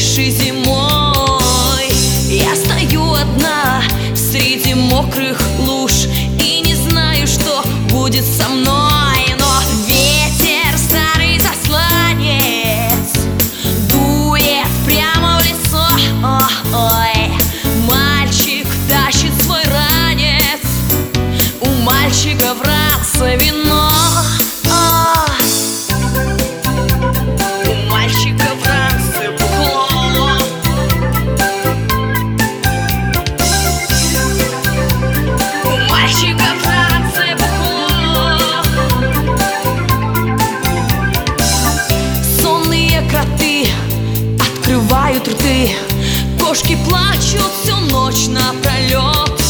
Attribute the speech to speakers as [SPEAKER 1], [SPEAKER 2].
[SPEAKER 1] крыши зимой. Я стою одна среди мокрых луж и не знаю, что будет со мной. Но ветер, старый засланец, дует прямо в лицо. Ой, мальчик тащит свой ранец, у мальчика в ранце вино. У мальчика в ранце бухло. У мальчика в ранце бухло. Сонные коты открывают рты, кошки плачут всю ночь напролет.